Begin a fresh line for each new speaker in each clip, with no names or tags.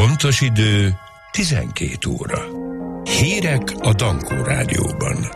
Pontos idő 12 óra. Hírek a Dankó Rádióban.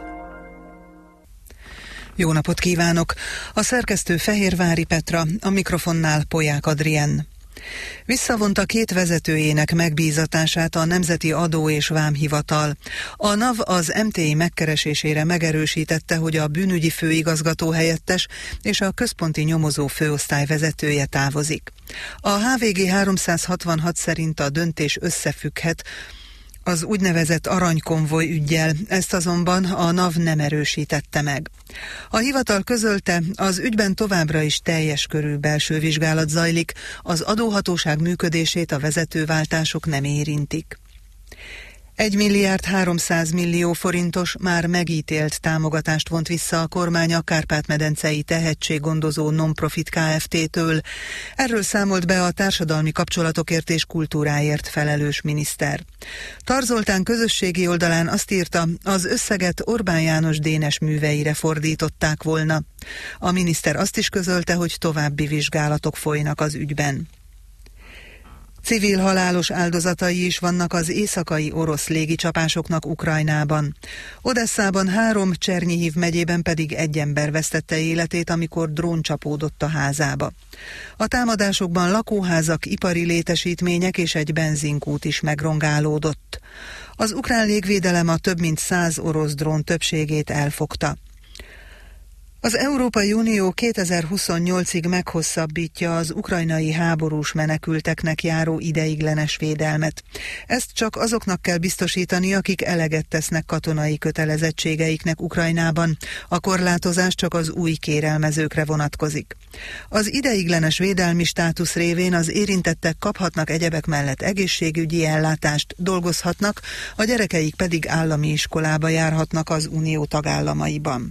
Jó napot kívánok! A szerkesztő Fehérvári Petra, a mikrofonnál Polyák Adrien. Visszavonta 2 vezetőjének megbízatását a Nemzeti Adó- és Vámhivatal. A NAV az MTI megkeresésére megerősítette, hogy a bűnügyi főigazgató helyettes és a központi nyomozó főosztály vezetője távozik. A HVG 366 szerint a döntés összefügghet az úgynevezett aranykonvoj üggyel, ezt azonban a NAV nem erősítette meg. A hivatal közölte, az ügyben továbbra is teljes körű belső vizsgálat zajlik, az adóhatóság működését a vezetőváltások nem érintik. 1,3 milliárd forintos már megítélt támogatást vont vissza a kormány a Kárpát-medencei tehetséggondozó non-profit Kft-től. Erről számolt be a társadalmi kapcsolatokért és kultúráért felelős miniszter. Tar Zoltán közösségi oldalán azt írta, az összeget Orbán János Dénes műveire fordították volna. A miniszter azt is közölte, hogy további vizsgálatok folynak az ügyben. Civil halálos áldozatai is vannak az éjszakai orosz légicsapásoknak Ukrajnában. Odesszában 3, Csernyhiv megyében pedig 1 ember vesztette életét, amikor drón csapódott a házába. A támadásokban lakóházak, ipari létesítmények és egy benzinkút is megrongálódott. Az ukrán légvédelem a több mint 100 orosz drón többségét elfogta. Az Európai Unió 2028-ig meghosszabbítja az ukrajnai háborús menekülteknek járó ideiglenes védelmet. Ezt csak azoknak kell biztosítani, akik eleget tesznek katonai kötelezettségeiknek Ukrajnában. A korlátozás csak az új kérelmezőkre vonatkozik. Az ideiglenes védelmi státusz révén az érintettek kaphatnak egyebek mellett egészségügyi ellátást, dolgozhatnak, a gyerekeik pedig állami iskolába járhatnak az unió tagállamaiban.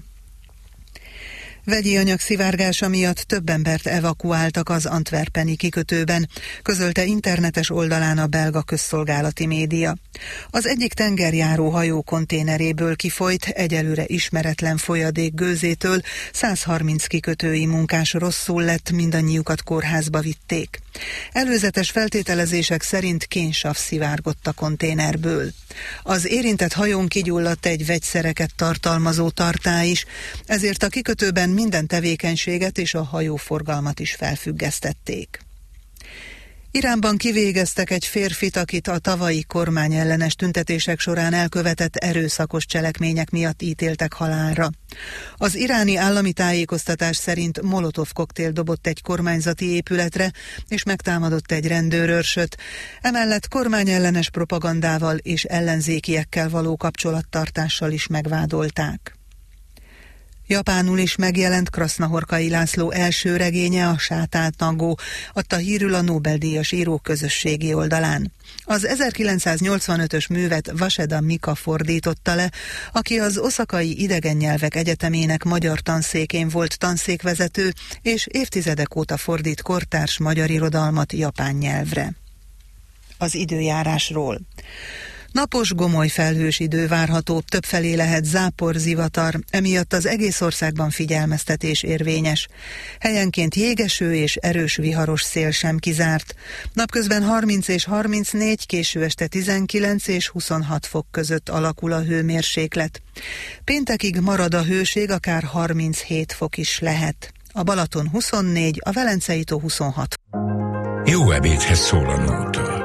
Vegyi anyag szivárgása miatt több embert evakuáltak az antwerpeni kikötőben, közölte internetes oldalán a belga közszolgálati média. Az egyik tengerjáró hajó konténeréből kifolyt, egyelőre ismeretlen folyadék gőzétől 130 kikötői munkás rosszul lett, mindannyiukat kórházba vitték. Előzetes feltételezések szerint kénsav szivárgott a konténerből. Az érintett hajón kigyulladt egy vegyszereket tartalmazó tartály is, ezért a kikötőben minden tevékenységet és a hajóforgalmat is felfüggesztették. Iránban kivégeztek egy férfit, akit a tavalyi kormányellenes tüntetések során elkövetett erőszakos cselekmények miatt ítéltek halálra. Az iráni állami tájékoztatás szerint molotov koktél dobott egy kormányzati épületre, és megtámadott egy rendőrőrsöt. Emellett kormányellenes propagandával és ellenzékiekkel való kapcsolattartással is megvádolták. Japánul is megjelent Krasznahorkai László első regénye, a Sátáltangó, adta hírül a Nobel-díjas író közösségi oldalán. Az 1985-ös művet Vaseda Mika fordította le, aki az Oszakai Idegennyelvek Egyetemének magyar tanszékén volt tanszékvezető, és évtizedek óta fordít kortárs magyar irodalmat japán nyelvre. Az időjárásról. Napos, gomoly felhős idő várható, többfelé lehet zápor, zivatar, emiatt az egész országban figyelmeztetés érvényes. Helyenként jégeső és erős viharos szél sem kizárt. Napközben 30 és 34, késő este 19 és 26 fok között alakul a hőmérséklet. Péntekig marad a hőség, akár 37 fok is lehet. A Balaton 24, a Velencei tó 26.
Jó ebédhez szól a nóta.